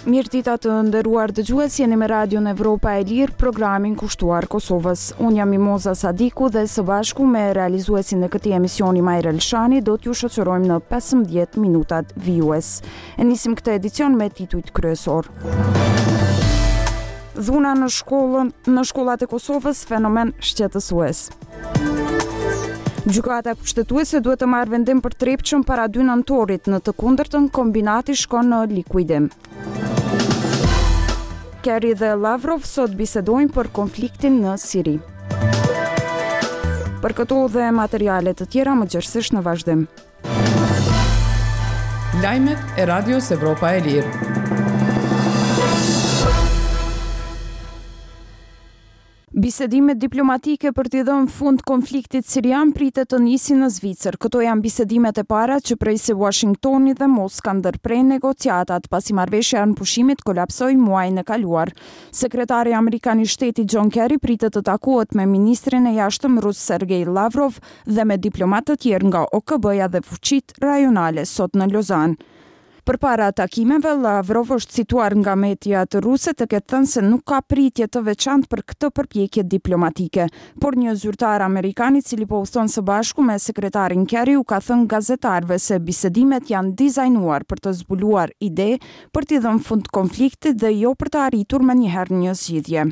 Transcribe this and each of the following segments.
Mirëdita të nderuar dëgjues, jeni me Radion Evropa e Lirë, programin kushtuar Kosovës. Unë jam Mimoza Sadiku dhe së bashku me realizuesin e këtij emisioni Majra Elshani do t'ju shoqërojmë në 15 minutat vijues. E nisim këtë edicion me titujt kryesor. Dhuna në shkollat e Kosovës, fenomen shqetësues. Gjykata kushtetuese duhet të marrë vendim për Trepçën para 2 nëntorit, në të kundërtën kombinati shkon në likuidim. Kerry dhe Lavrov sot bisedojnë për konfliktin në Siri. Për këto dhe materiale të tjera më gjerësisht në vazhdim. Lajmet e Radios Evropa e Lirë. Bisedimet diplomatike për t'i dhënë fund konfliktit sirian pritet të nisin në Zvicër. Këto janë bisedimet e para që prej se Washingtoni dhe Moska ndërprejnë negociatat pasi marrëveshja në pushimit kolapsoi muajin e kaluar. Sekretari amerikan i shtetit John Kerry pritet të takohet me ministrin e jashtëm rus Sergej Lavrov dhe me diplomatë të tjerë nga OKB-ja dhe fuqitë rajonale sot në Lozan. Përpara takimeve, Lavrov është cituar nga mediat ruse të ketë thënë se nuk ka pritje të veçantë për këtë përpjekje diplomatike, por një zyrtar amerikan i cili po udhton së bashku me sekretarin Kerry u ka thënë gazetarëve se bisedimet janë dizajnuar për të zbuluar ide për t'i dhënë fund konfliktit dhe jo për të arritur menjëherë një zgjidhje.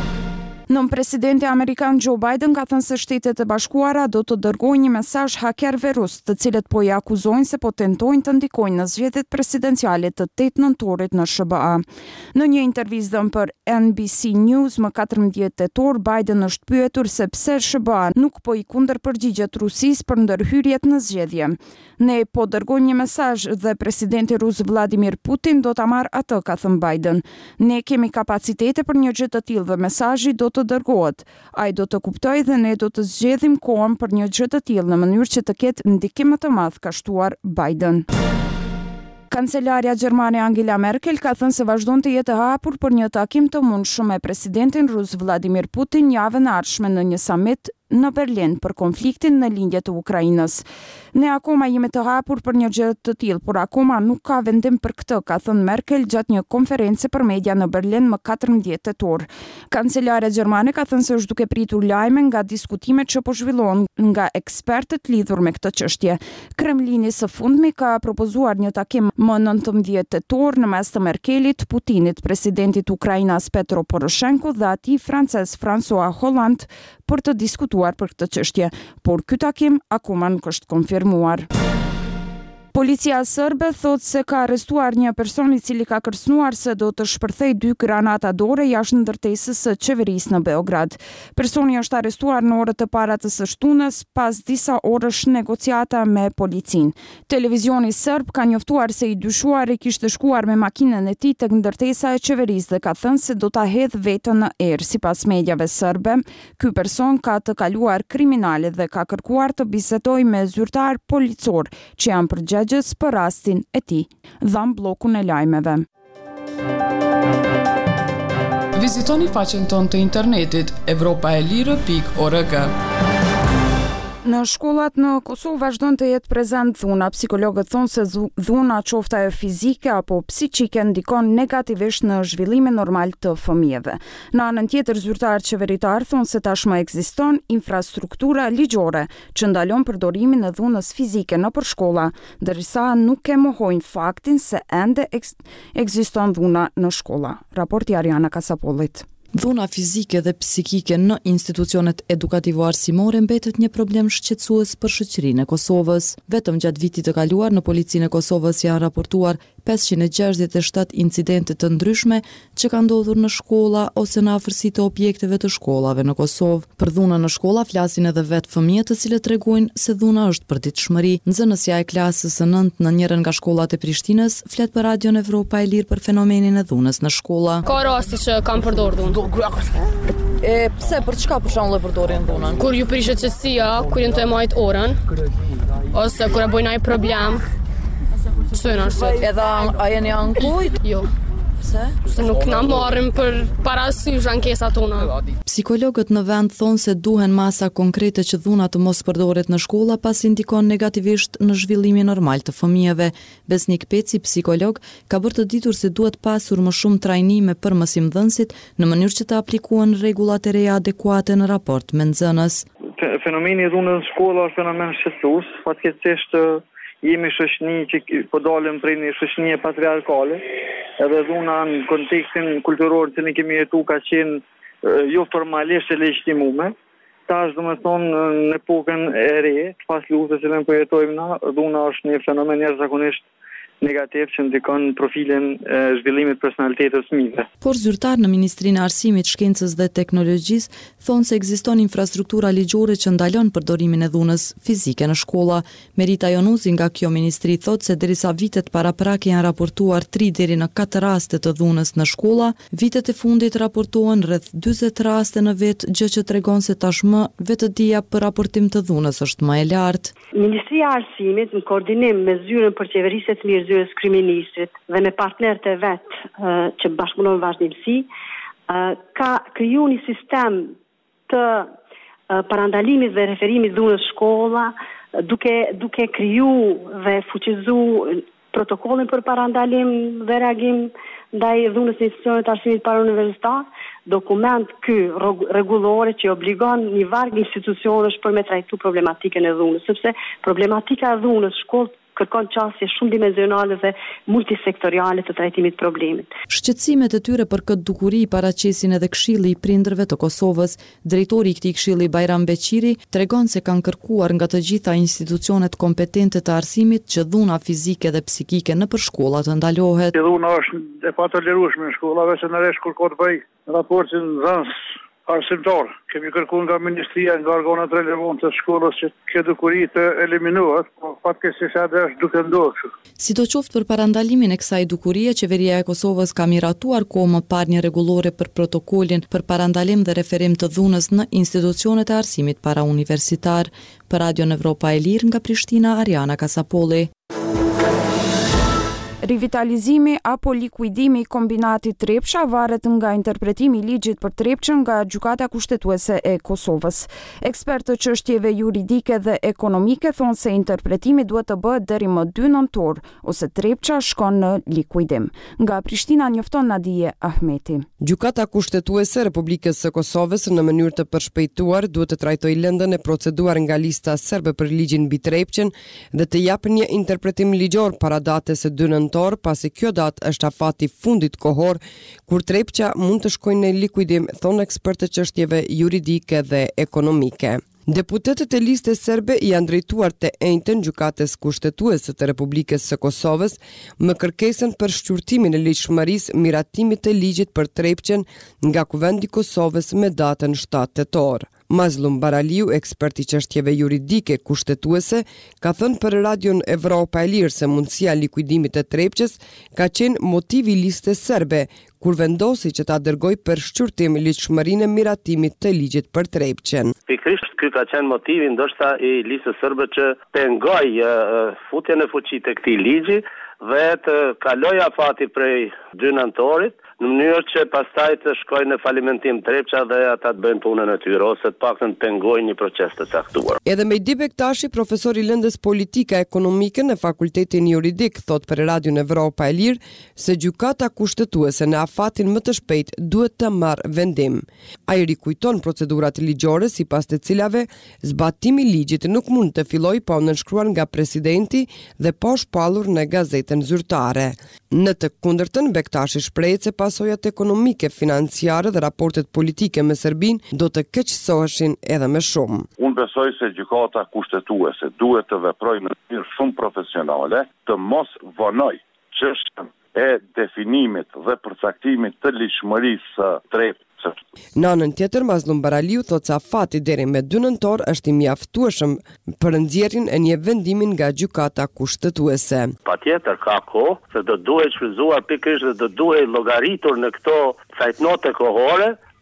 Nën presidenti amerikan Joe Biden ka thënë se Shtetet e Bashkuara do të dërgojnë një mesazh hakerëve rus, të cilët po i akuzojnë se po tentojnë të ndikojnë në zgjedhjet presidenciale të 8 nëntorit në SBA. Në një intervistë për NBC News më 14 tetor, Biden është pyetur se pse SBA nuk po i kundërpërgjigjet Rusisë për ndërhyrjet në zgjedhje. Ne po dërgojmë një mesazh dhe presidenti rus Vladimir Putin do ta marrë atë, ka thënë Biden. Ne kemi kapacitete për një gjë të tillë dhe mesazhi do të dërgohet. Ai do të kuptojë dhe ne do të zgjedhim kohën për një gjë të tillë në mënyrë që të ketë ndikim më të madh, ka shtuar Biden. Kancelaria gjermane Angela Merkel ka thënë se vazhdon të jetë e hapur për një takim të mundshëm me presidentin rus Vladimir Putin javën e ardhshme në një summit në Berlin për konfliktin në lindje të Ukrainës. Ne akoma jemi të hapur për një gjë të tillë, por akoma nuk ka vendim për këtë, ka thënë Merkel gjatë një konferencë për media në Berlin më 14 tetor. Kancelare gjermane ka thënë se është duke pritur lajme nga diskutimet që po zhvillohen nga ekspertët lidhur me këtë çështje. Kremlini së fundmi ka propozuar një takim më 19 tetor në mes të Merkelit, Putinit, presidentit Ukrainas Petro Poroshenko dhe atij francez François Hollande për të diskutuar për këtë çështje, por ky takim akoma nuk është konfirmuar. Policia sërbe thot se ka arrestuar një person i cili ka kërcënuar se do të shpërthej 2 granata dore jashtë ndërtesës së qeverisë në Beograd. Personi është arrestuar në orët e para të së shtunës pas disa orësh negociata me policinë. Televizioni serb ka njoftuar se i dyshuari kishte shkuar me makinën e tij tek ndërtesa e qeverisë dhe ka thënë se do ta hedhë veten në erë. Sipas mediave serbe, ky person ka të kaluar kriminale dhe ka kërkuar të bisedojë me zyrtar policor që janë përgjegjës për rastin e tij, dhan bllokun e lajmeve. Vizitoni faqen tonë të internetit evropaelire.org. Në shkollat në Kosovë vazhdon të jetë prezent dhuna. Psikologët thonë se dhuna qoftë ajo fizike apo psiqike ndikon negativisht në zhvillimin normal të fëmijëve. Në anën tjetër, zyrtarët qeveritar thonë se tashmë ekziston infrastruktura ligjore që ndalon përdorimin e dhunës fizike nëpër shkolla, ndërsa nuk e mohojnë faktin se ende ekziston dhuna në shkolla. Raporti Ariana Kasapollit. Dhuna fizike dhe psikike në institucionet edukativo-arsimore mbetet një problem shqetësues për shoqërinë e Kosovës. Vetëm gjatë vitit të kaluar në policinë e Kosovës janë raportuar 567 incidente të ndryshme që kanë ndodhur në shkolla ose në afërsi të objekteve të shkollave në Kosovë. Për dhunën në shkolla flasin edhe vetë fëmijët, të cilët tregojnë se dhuna është përditshmëri. Nxënësja e klasës së 9 në njërin nga shkollat e Prishtinës flet për Radion Evropa e Lirë për fenomenin e dhunës në shkolla. Ka rasti që kam përdorur dhunë. Pse, për çka për shembull e përdorin dhunën? Kur ju prishet qetësia, kur jam të marrit orën, ose kur e bëjnë ai problem. Edhe a jeni ankujt? Jo. Pse? Se nuk na marrin për parasysh ankesat tona. Psikologët në vend thonë se duhen masa konkrete që dhuna të mos përdoret në shkolla pasi ndikon negativisht në zhvillimin normal të fëmijëve. Besnik Peci, psikolog, ka bërë të ditur se duhet pasur më shumë trajnime për mësimdhënësit në mënyrë që të aplikohen rregullat e reja adekuate në raport me nxënës. Fenomeni i dhunës në shkolla është fenomen shqetësues, fatkeqësisht jemi shoqëni që po dalim prej një shoqënie patriarkale, edhe dhuna në kontekstin kulturor që ne kemi jetuar ka qenë jo formalisht e legjitimuar. Tash domethënë në epokën e re, pas luftës që ne po jetojmë na, dhuna është një fenomen jashtëzakonisht negativ që ndikon profilin e zhvillimit personalitetit të fëmijëve. Por zyrtar në Ministrinë e Arsimit, Shkencës dhe Teknologjisë thonë se ekziston infrastruktura ligjore që ndalon përdorimin e dhunës fizike në shkolla. Merita Jonuzi nga kjo ministri thotë se derisa vitet paraprake janë raportuar 3 deri në 4 raste të dhunës në shkolla, vitet e fundit raportohen rreth 40 raste në vit, gjë që tregon se tashmë vetëdia për raportim të dhunës është më e lartë. Ministria e Arsimit në koordinim me Zyrën për Qeverisje të Mirë, Zyrës Kryeministrit dhe me partnerët e vet që bashkëpunojnë vazhdimsi, ka kriju një sistem të parandalimit dhe referimit dhunës shkolla, duke kriju dhe fuqizu protokollin për parandalim dhe reagim ndaj dhunës në institucionet arsimit parauniversitar, dokument rregullore që obligon një varg institucionesh për me trajtu problematikën e dhunës, sepse problematika e dhunës shkollë kërkon qasje shumë dimensionale dhe multisektoriale të trajtimit problemit. Shqetësimet e tyre për këtë dukuri paraqesin edhe Këshilli i Prindërve të Kosovës. Drejtori i këtij këshilli, Bajram Beqiri, tregon se kanë kërkuar nga të gjitha institucionet kompetente të arsimit që dhuna fizike dhe psikike nëpër shkolla të ndalohet. Dhuna është e patolerueshme në shkolla, veçanërisht kur ka të bëjë raportin nxënës arsimtar. Kemi kërkuar nga Ministria, nga organet relevante të shkollës që kjo dukuri të eliminohet, por fatkeqësisht edhe është duke ndodhur kështu. Sidoqoftë për parandalimin e kësaj dukurie, qeveria e Kosovës ka miratuar kohë më parë një rregullore për protokolin për parandalim dhe referim të dhunës në institucionet e arsimit parauniversitar. Për Radio Evropa e Lirë nga Prishtina, Ariana Kasapolli. Rivitalizimi apo likuidimi i kombinatit Trepça varet nga interpretimi i ligjit për Trepçën nga Gjykata Kushtetuese e Kosovës. Ekspertë çështjeve juridike dhe ekonomike thonë se interpretimi duhet të bëhet deri më 2 nëntor ose Trepça shkon në likuidim. Nga Prishtina njofton Nadije Ahmeti. Gjykata Kushtetuese e Republikës së Kosovës në mënyrë të përshpejtuar duhet të trajtojë lëndën e proceduar nga lista serbe për ligjin mbi Trepçën dhe të japë një interpretim ligjor para datës së 2 nëntor, pasi kjo datë është afati fundit kohor kur Trepça mund të shkojnë në likuidim, thonë ekspertë çështjeve juridike dhe ekonomike. Deputetët e listës serbe janë drejtuar të njëjtën Gjykatës Kushtetuese të Republikës së Kosovës me kërkesën për shqyrtimin e ligjshmërisë miratimit të ligjit për Trepçën nga Kuvendi i Kosovës me datën 7 tetor. Mazlum Baraliu, ekspert i çështjeve juridike kushtetuese, ka thënë për Radion Evropa e Lirë se mundësia e likuidimit të Trepçës ka qenë motivi i listës serbe, kur vendosi që ta dërgoj për shqyrtim ligjshmërinë e miratimit të ligjit për Trepçën. Pikërisht ky ka qenë motivi ndoshta i listës serbe që pengoj futjen e fuqit të këtij ligji dhe të kaloj afati prej 2 nëntorit, në mënyrë që pastaj të shkojnë në falimentim Trepça dhe ata të bëjnë punën e tyre ose të paktën të pengojnë një proces të caktuar. Edhe Mejdi Bektashi, profesor i lëndës politika ekonomike në Fakultetin Juridik, thot për Radion Evropa e Lirë se Gjykata Kushtetuese në afatin më të shpejt duhet të marrë vendim. Ai rikujton procedurat ligjore sipas të cilave zbatimi i ligjit nuk mund të fillojë pa nënshkruar nga presidenti dhe pa shpallur në gazetën zyrtare. Në të kundërtën, Bektashi shprehet se pasojat ekonomike, financiare dhe raportet politike me Serbinë do të keqësoheshin edhe më shumë. Unë besoj se Gjykata Kushtetuese duhet të veprojë në mënyrë shumë profesionale, të mos vonoj çështjen e definimit dhe përcaktimit të ligjshmërisë së Trepçës. Në anën tjetër, Mazlum Baraliu thotë se afati deri me 2 nëntor është i mjaftueshëm për nxjerrjen e një vendimi nga Gjykata Kushtetuese. Patjetër ka kohë, se do duhet shfrytzuar pikërisht dhe do duhet llogaritur në këto cajtnote kohore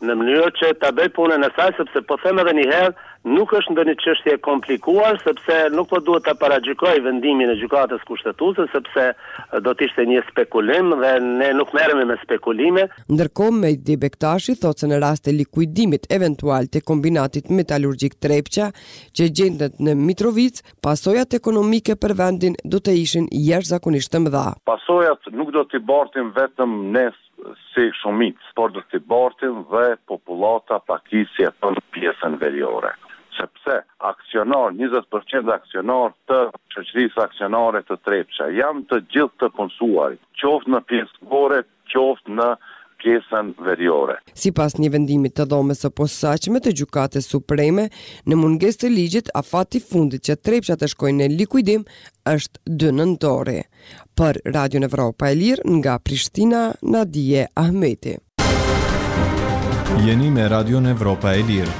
në mënyrë që ta bëj punën e saj, sepse po them edhe një herë, nuk është ndonjë çështje e komplikuar, sepse nuk po duhet ta paragjykoj vendimin e gjykatës kushtetuese, sepse do të ishte një spekulim dhe ne nuk merremi me spekulime. Ndërkohë, Mehdi Bektashi thotë se në rast të likuidimit eventual të kombinatit metalurgjik Trepça, që gjendet në Mitrovic, pasojat ekonomike për vendin do të ishin jashtëzakonisht të mëdha. Pasojat nuk do t'i bartim vetëm ne si shumicë, por do t'i bartim dhe popullata pakisje të në pjesën veriore. Sepse aksionar, 20% aksionar të shoqërisë aksionare të Trepça janë të gjithë të punësuarit, qoftë në pjesë gore, qoftë në pjesën veriore. Sipas një vendimi të dhomës së posaçme të Gjykatës Supreme, në mungesë të ligjit, afati fundit që Trepça të shkojnë në likuidim është 2 nëntori. Për Radio Evropa e Lirë nga Prishtina, Nadije Ahmeti. Jeni me Radio Evropa e Lirë.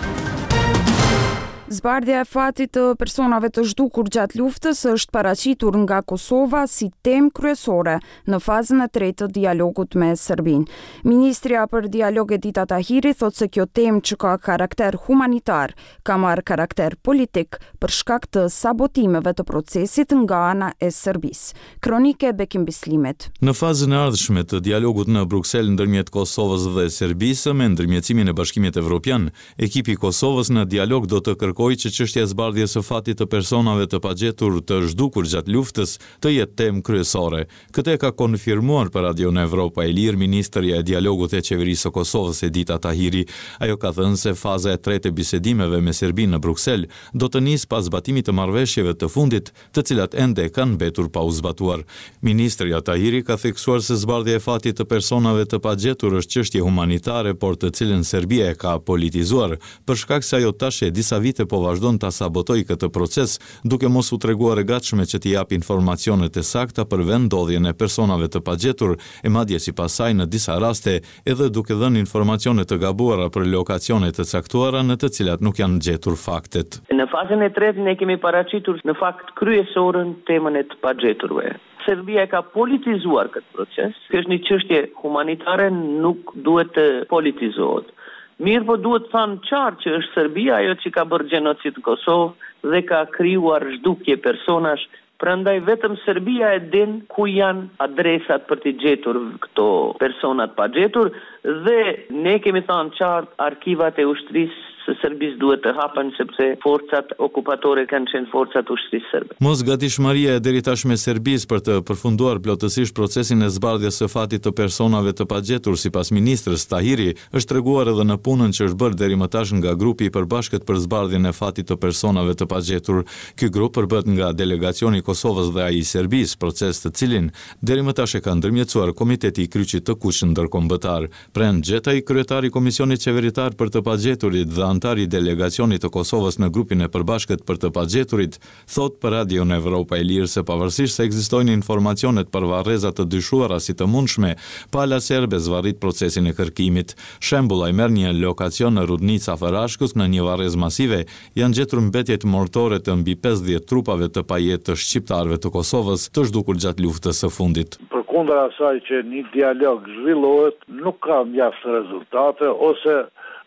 Zbardhja e fatit të personave të zhdukur gjatë luftës është paraqitur nga Kosova si temë kryesore në fazën e 3 të dialogut me Serbinë. Ministrja për dialog Edita Tahiri thotë se kjo temë që ka karakter humanitar ka marrë karakter politik për shkak të sabotimeve të procesit nga ana e Serbisë. Kronike Bekim Bislimet. Në fazën e ardhshme të dialogut në Bruksel ndërmjet Kosovës dhe Serbisë me ndërmjetësimin e Bashkimit Evropian, ekipi i Kosovës në dialog do të kërkojë që çështja e zbardhjes së fatit të personave të pagjetur të zhdukur gjatë luftës të jetë temë kryesore. Këtë ka konfirmuar për Radio Evropa e Lirë ministrja e dialogut e qeverisë së Kosovës Edita Tahiri. Ajo ka thënë se faza e 3 e bisedimeve me Serbinë në Bruksel do të nisë pas zbatimit të marrëveshjeve të fundit, të cilat ende kanë mbetur pa u zbatuar. Ministrja Tahiri ka theksuar se zbardhja e fatit të personave të pagjetur është çështje humanitare, por të cilën Serbia e ka politizuar, për shkak se ajo tash e disa vite po vazhdon ta sabotojë këtë proces, duke mos u treguar e gatshme që t'i jap informacionet e sakta për vendodhjen e personave të pagjetur, e madje sipas saj në disa raste edhe duke dhënë informacione të gabuara për lokacione të caktuara në të cilat nuk janë gjetur faktet. Në fazën e tretë ne kemi paraqitur në fakt kryesorën temën e të pagjeturve. Serbia ka politizuar këtë proces. Kjo është një çështye humanitare, nuk duhet të politizohet. Mirë po duhet thënë qartë që është Serbia ajo që ka bërë gjenocid në Kosovë dhe ka krijuar zhdukje personash, prandaj vetëm Serbia e din ku janë adresat për të gjetur këto personat pa gjetur dhe ne kemi thënë qartë arkivat e ushtrisë së Serbisë duhet të hapen sepse forcat okupatore kanë qenë forcat ushtrisë serbe. Mos gatishmëria e deri tashme Serbisë për të përfunduar plotësisht procesin e zbardhjes së fatit të personave të pagjetur sipas ministrës Tahiri është treguar edhe në punën që është bërë deri më tash nga grupi i përbashkët për zbardhjen e fatit të personave të pagjetur. Ky grup përbëhet nga delegacioni i Kosovës dhe ai i Serbisë, proces të cilin deri më tash e ka ndërmjetësuar Komiteti i Kryqit të Kuq ndërkombëtar. Prand Xhetaj, kryetari i Komisionit Qeveritar për të pagjeturit dhe antari i delegacionit të Kosovës në grupin e përbashkët për të pagjeturit, thot për Radio Evropa e Lirë se pavarësisht se ekzistojnë informacionet për varreza të dyshuara si të mundshme, pala serbe zvarrit procesin e kërkimit. Shembull, ai merr një lokacion në Rudnica Farashkës në një varrezë masive, janë gjetur mbetjet mortore të mbi 50 trupave të pajet të shqiptarëve të Kosovës të zhdukur gjatë luftës së fundit. Përkundër asaj që një dialog zhvillohet, nuk ka mjaft rezultate ose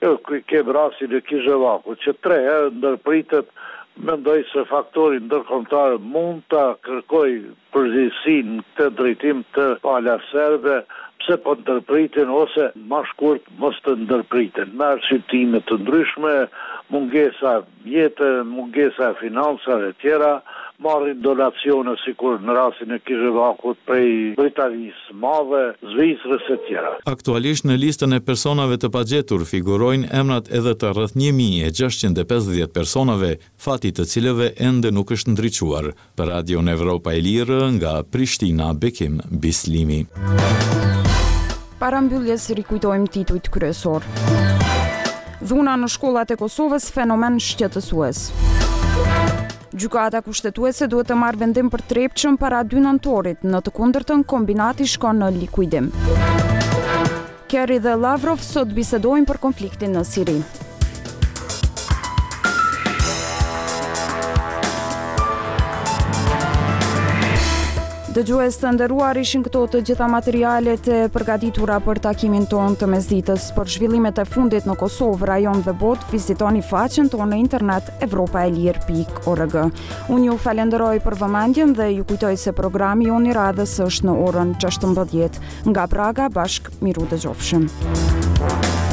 ke rastin e Kizhevakut, që 3 herë ndërpritet, mendoj se faktori ndërkombëtar mund ta kërkoj përgjegjësinë në këtë drejtim të pala serbe, pse po ndërpritin ose më shkurt mos të ndërpritin. Me arsyetime të ndryshme, mungesa mjete, mungesa financave e tjera, marrin donacione sikur në rastin e Kizhevakut prej Britanisë Madhe, Zvicrës e tjera. Aktualisht në listën e personave të pagjetur figurojnë emrat edhe të rreth 1650 personave, fati të cilëve ende nuk është ndriçuar. Për Radio Evropa e Lirë nga Prishtina, Bekim Bislimi. Para mbylljes rikujtojmë titujt kryesor. Dhuna në shkollat e Kosovës, fenomen shqetësues. Gjykata kushtetuese duhet të marrë vendim për Trepçën para 2 nëntorit, në të kundërtën kombinati shkon në likuidim. Kerry dhe Lavrov sot bisedojnë për konfliktin në Siri. Dëgjues të nderuar, ishin këto të gjitha materialet e përgatitura për takimin tonë të mesditës. Për zhvillimet e fundit në Kosovë, rajon dhe botë, vizitoni faqen tonë në internet evropaelir.org. Unë ju falenderoj për vëmendjen dhe ju kujtoj se programi Joni Radhës është në orën 16. Nga Praga, bashkë miru dëgjofshëm.